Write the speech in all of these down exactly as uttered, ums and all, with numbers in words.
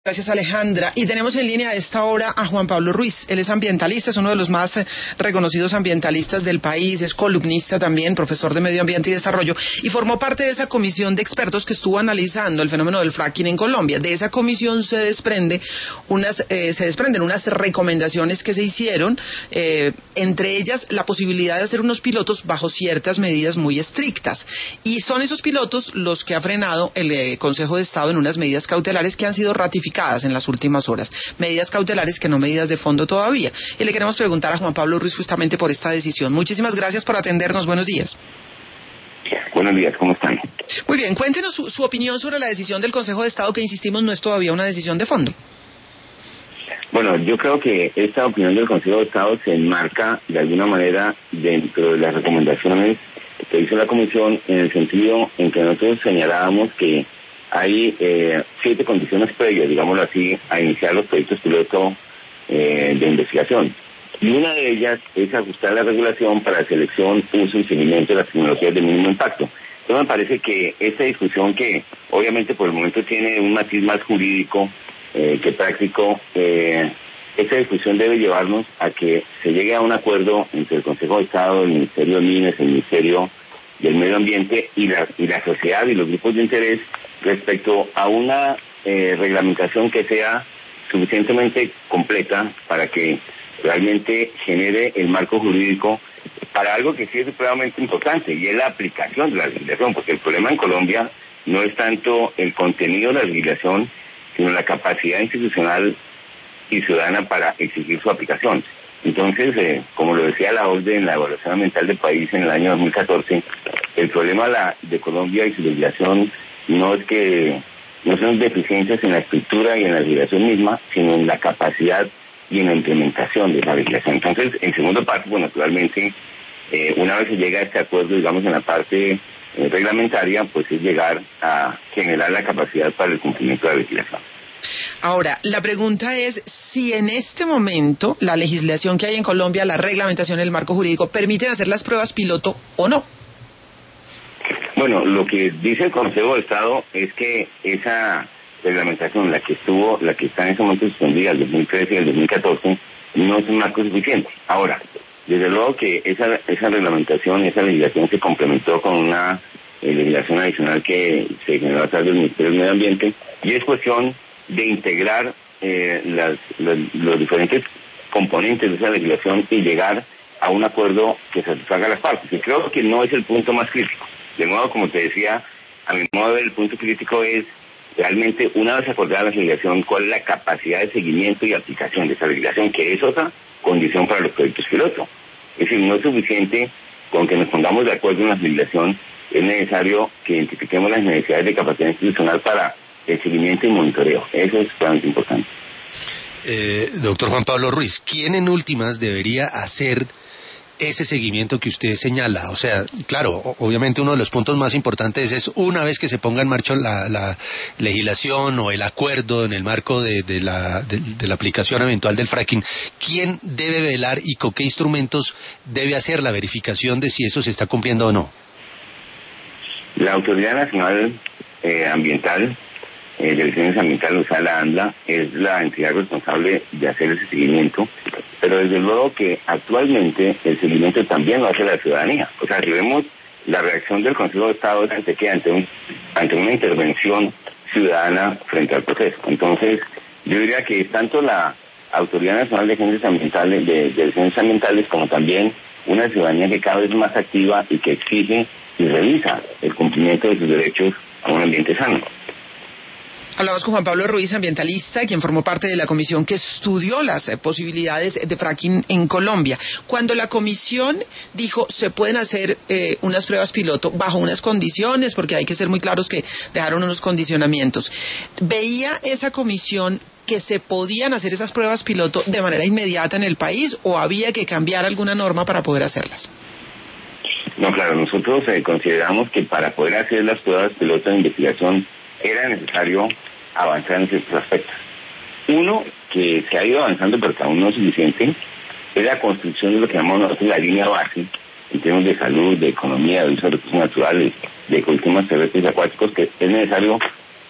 Gracias, Alejandra. Y tenemos en línea a esta hora a Juan Pablo Ruiz. Él es ambientalista, es uno de los más reconocidos ambientalistas del país, es columnista también, profesor de Medio Ambiente y Desarrollo, y formó parte de esa comisión de expertos que estuvo analizando el fenómeno del fracking en Colombia. De esa comisión se desprende unas, eh, se desprenden unas recomendaciones que se hicieron, eh, entre ellas la posibilidad de hacer unos pilotos bajo ciertas medidas muy estrictas. Y son esos pilotos los que ha frenado el eh, Consejo de Estado en unas medidas cautelares que han sido ratificadas en las últimas horas, medidas cautelares que no medidas de fondo todavía. Y le queremos preguntar a Juan Pablo Ruiz justamente por esta decisión. Muchísimas gracias por atendernos, buenos días. Buenos días, ¿cómo están? Muy bien, cuéntenos su, su opinión sobre la decisión del Consejo de Estado, que insistimos no es todavía una decisión de fondo. Bueno, yo creo que esta opinión del Consejo de Estado se enmarca de alguna manera dentro de las recomendaciones que hizo la Comisión, en el sentido en que nosotros señalábamos que hay eh, siete condiciones previas, digámoslo así, a iniciar los proyectos piloto eh, de investigación. Y una de ellas es ajustar la regulación para la selección, uso y seguimiento de las tecnologías de mínimo impacto. Entonces me parece que esta discusión, que obviamente por el momento tiene un matiz más jurídico eh, que práctico, eh, esta discusión debe llevarnos a que se llegue a un acuerdo entre el Consejo de Estado, el Ministerio de Minas, el Ministerio del Medio Ambiente y la, y la sociedad y los grupos de interés respecto a una eh, reglamentación que sea suficientemente completa para que realmente genere el marco jurídico para algo que sí es supremamente importante, y es la aplicación de la legislación, porque el problema en Colombia no es tanto el contenido de la legislación, sino la capacidad institucional y ciudadana para exigir su aplicación. Entonces, eh, como lo decía la O C D E en la evaluación ambiental del país en el año dos mil catorce, el problema la, de Colombia y su legislación no es que no son deficiencias en la estructura y en la legislación misma, sino en la capacidad y en la implementación de la legislación. Entonces, en segundo paso, pues naturalmente, eh, una vez se llega a este acuerdo, digamos, en la parte eh, reglamentaria, pues es llegar a generar la capacidad para el cumplimiento de la legislación. Ahora, la pregunta es si en este momento la legislación que hay en Colombia, la reglamentación, el marco jurídico, permiten hacer las pruebas piloto o no. Bueno, lo que dice el Consejo de Estado es que esa reglamentación, la que estuvo, la que está en ese momento suspendida, el dos mil trece y el dos mil catorce, no es un marco suficiente. Ahora, desde luego que esa esa reglamentación, esa legislación se complementó con una eh, legislación adicional que se generó a través del Ministerio del Medio Ambiente, y es cuestión de integrar eh, las, las, los diferentes componentes de esa legislación y llegar a un acuerdo que satisfaga a las partes. Y creo que no es el punto más crítico. De modo, como te decía, a mi modo de ver, el punto crítico es realmente, una vez acordada la legislación, cuál es la capacidad de seguimiento y aplicación de esa legislación, que es otra condición para los proyectos piloto. Es decir, no es suficiente con que nos pongamos de acuerdo en la legislación, es necesario que identifiquemos las necesidades de capacidad institucional para el seguimiento y monitoreo. Eso es realmente importante. Eh, doctor Juan Pablo Ruiz, ¿quién en últimas debería hacer ese seguimiento que usted señala? O sea, claro, obviamente uno de los puntos más importantes es, una vez que se ponga en marcha la, la legislación o el acuerdo en el marco de, de, la, de, de la aplicación eventual del fracking, ¿quién debe velar y con qué instrumentos debe hacer la verificación de si eso se está cumpliendo o no? La Autoridad Nacional eh, Ambiental, eh, de Elecciones Ambientales, o sea, la ANLA, es la entidad responsable de hacer ese seguimiento, pero desde luego que actualmente el seguimiento también lo hace la ciudadanía. O sea, si vemos la reacción del Consejo de Estado es ante que ante un ante una intervención ciudadana frente al proceso. Entonces, yo diría que tanto la Autoridad Nacional de Agencias Ambientales, de, de Elecciones Ambientales, como también una ciudadanía que cada vez es más activa y que exige y revisa el cumplimiento de sus derechos a un ambiente sano. Hablamos con Juan Pablo Ruiz, ambientalista, quien formó parte de la comisión que estudió las eh, posibilidades de fracking en Colombia. Cuando la comisión dijo se pueden hacer eh, unas pruebas piloto bajo unas condiciones, porque hay que ser muy claros que dejaron unos condicionamientos, ¿veía esa comisión que se podían hacer esas pruebas piloto de manera inmediata en el país, o había que cambiar alguna norma para poder hacerlas? No, claro, nosotros eh, consideramos que para poder hacer las pruebas piloto de investigación era necesario avanzar en ciertos aspectos. Uno, que se ha ido avanzando pero que aún no es suficiente, es la construcción de lo que llamamos nosotros la línea base en términos de salud, de economía, de uso de recursos naturales, de ecosistemas terrestres y acuáticos, que es necesario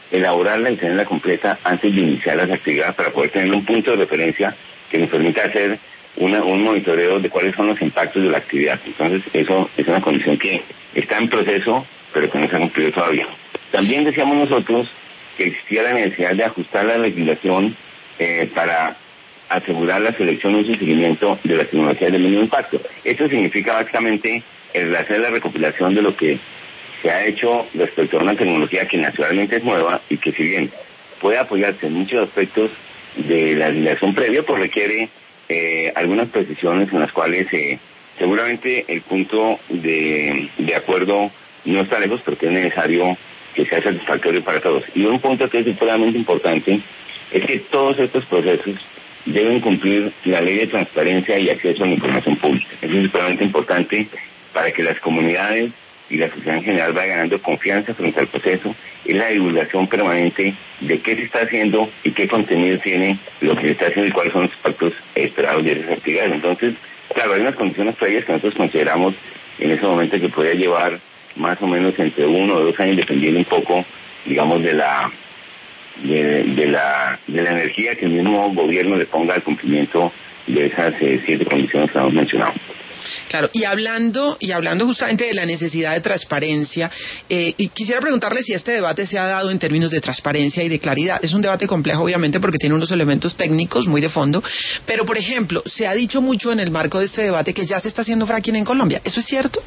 elaborarla y tenerla completa antes de iniciar las actividades para poder tener un punto de referencia que nos permita hacer una, un monitoreo de cuáles son los impactos de la actividad. Entonces, eso es una condición que está en proceso, pero que no se ha cumplido todavía. También decíamos nosotros que existía la necesidad de ajustar la legislación eh, para asegurar la selección, uso y seguimiento de las tecnologías de mínimo impacto. Esto significa básicamente el hacer la recopilación de lo que se ha hecho respecto a una tecnología que naturalmente es nueva y que si bien puede apoyarse en muchos aspectos de la legislación previa, pues requiere eh, algunas precisiones en las cuales eh, seguramente el punto de, de acuerdo no está lejos, pero que es necesario que sea satisfactorio para todos. Y un punto que es extremadamente importante es que todos estos procesos deben cumplir la ley de transparencia y acceso a la información pública. Eso es extremadamente importante para que las comunidades y la sociedad en general vaya ganando confianza frente al proceso. Es la divulgación permanente de qué se está haciendo y qué contenido tiene lo que se está haciendo y cuáles son los impactos esperados de esas actividades. Entonces, claro, hay unas condiciones previas que nosotros consideramos en ese momento que podría llevar más o menos entre uno o dos años, dependiendo un poco, digamos, de la de, de la de la energía que el mismo gobierno le ponga al cumplimiento de esas eh, siete condiciones que hemos mencionado. Claro, y hablando y hablando justamente de la necesidad de transparencia, eh, y quisiera preguntarle si este debate se ha dado en términos de transparencia y de claridad. Es un debate complejo, obviamente, porque tiene unos elementos técnicos muy de fondo, pero, por ejemplo, se ha dicho mucho en el marco de este debate que ya se está haciendo fracking en Colombia. ¿Eso es cierto?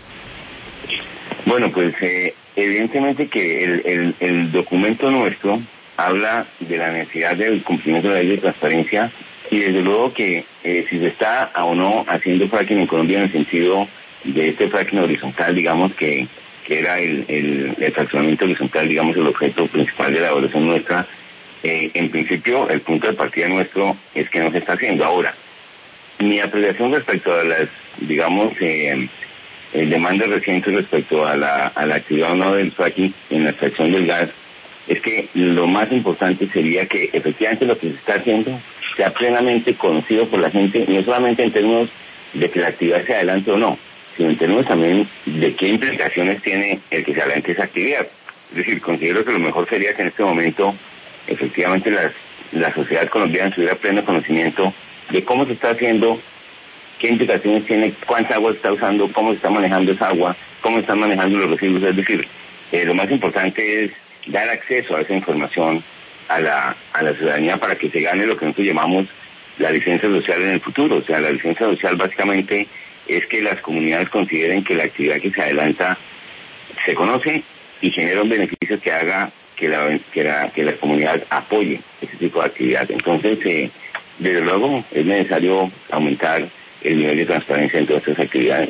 Bueno, pues eh, evidentemente que el, el, el documento nuestro habla de la necesidad del cumplimiento de la ley de transparencia y desde luego que eh, si se está o no haciendo fracking en Colombia en el sentido de este fracking horizontal, digamos que, que era el, el, el fraccionamiento horizontal, digamos el objeto principal de la evaluación nuestra, eh, en principio el punto de partida nuestro es que no se está haciendo. Ahora, mi apreciación respecto a las, digamos, eh, eh, demandas recientes respecto a la, a la actividad o no del fracking en la extracción del gas es que lo más importante sería que efectivamente lo que se está haciendo sea plenamente conocido por la gente, no solamente en términos de que la actividad se adelante o no, sino en términos también de qué implicaciones tiene el que se adelante esa actividad. Es decir, considero que lo mejor sería que en este momento efectivamente las, la sociedad colombiana tuviera pleno conocimiento de cómo se está haciendo, qué implicaciones tiene, cuánta agua se está usando, cómo se está manejando esa agua, cómo están manejando los residuos. Es decir, eh, lo más importante es dar acceso a esa información a la a la ciudadanía para que se gane lo que nosotros llamamos la licencia social en el futuro. O sea, la licencia social básicamente es que las comunidades consideren que la actividad que se adelanta se conoce y genera un beneficio que haga que la que la, que la comunidad apoye ese tipo de actividad. Entonces, eh, desde luego, es necesario aumentar el nivel de transparencia en todas estas actividades.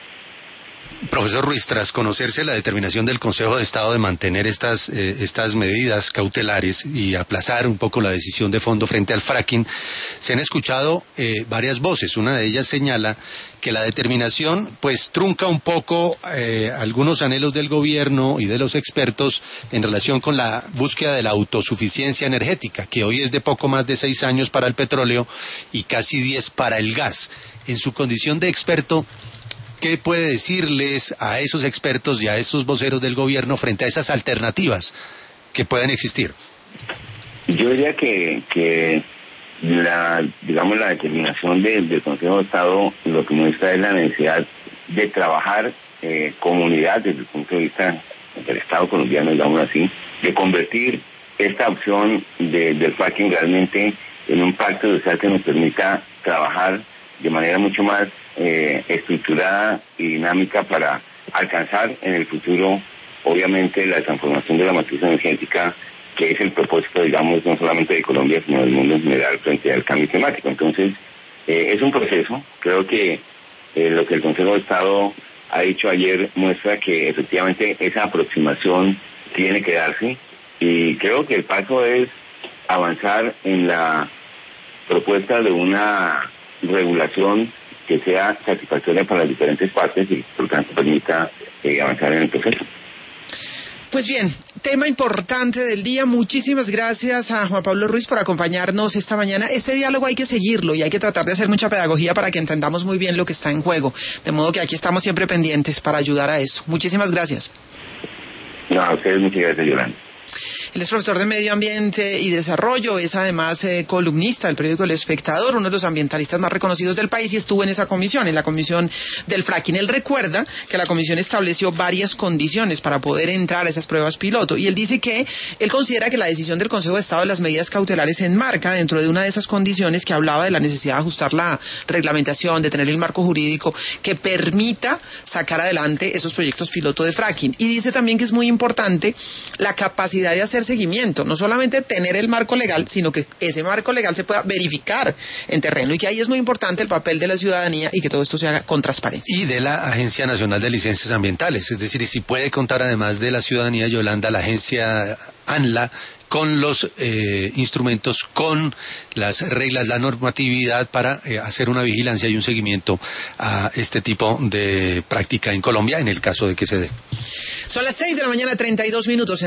Profesor Ruiz, tras conocerse la determinación del Consejo de Estado de mantener estas eh, estas medidas cautelares y aplazar un poco la decisión de fondo frente al fracking, se han escuchado eh, varias voces. Una de ellas señala que la determinación pues trunca un poco eh, algunos anhelos del gobierno y de los expertos en relación con la búsqueda de la autosuficiencia energética, que hoy es de poco más de seis años para el petróleo y casi diez para el gas. En su condición de experto, ¿qué puede decirles a esos expertos y a esos voceros del gobierno frente a esas alternativas que pueden existir? Yo diría que, que la, digamos, la determinación de, del Consejo de Estado lo que muestra es la necesidad de trabajar eh, comunidad desde el punto de vista del Estado colombiano, digamos así, de convertir esta opción de, del fracking realmente en un pacto social que nos permita trabajar de manera mucho más eh, estructurada y dinámica para alcanzar en el futuro, obviamente, la transformación de la matriz energética, que es el propósito, digamos, no solamente de Colombia, sino del mundo en general frente al cambio climático. Entonces, eh, es un proceso. Creo que eh, lo que el Consejo de Estado ha dicho ayer muestra que efectivamente esa aproximación tiene que darse, y creo que el paso es avanzar en la propuesta de una regulación que sea satisfactoria para las diferentes partes y por tanto permita eh, avanzar en el proceso. Pues bien, tema importante del día. Muchísimas gracias a Juan Pablo Ruiz por acompañarnos esta mañana. Este diálogo hay que seguirlo y hay que tratar de hacer mucha pedagogía para que entendamos muy bien lo que está en juego. De modo que aquí estamos siempre pendientes para ayudar a eso. Muchísimas gracias. No, a ustedes muchas gracias, Yolanda. Él es profesor de Medio Ambiente y Desarrollo, es además eh, columnista del periódico El Espectador, uno de los ambientalistas más reconocidos del país, y estuvo en esa comisión, en la comisión del fracking. Él recuerda que la comisión estableció varias condiciones para poder entrar a esas pruebas piloto, y él dice que él considera que la decisión del Consejo de Estado de las medidas cautelares se enmarca dentro de una de esas condiciones que hablaba de la necesidad de ajustar la reglamentación, de tener el marco jurídico que permita sacar adelante esos proyectos piloto de fracking. Y dice también que es muy importante la capacidad de hacer seguimiento, no solamente tener el marco legal, sino que ese marco legal se pueda verificar en terreno, y que ahí es muy importante el papel de la ciudadanía y que todo esto se haga con transparencia. Y de la Agencia Nacional de Licencias Ambientales, es decir, si puede contar además de la ciudadanía, Yolanda, la agencia ANLA, con los eh, instrumentos, con las reglas, la normatividad para eh, hacer una vigilancia y un seguimiento a este tipo de práctica en Colombia, en el caso de que se dé. Son las seis de la mañana, treinta y dos minutos.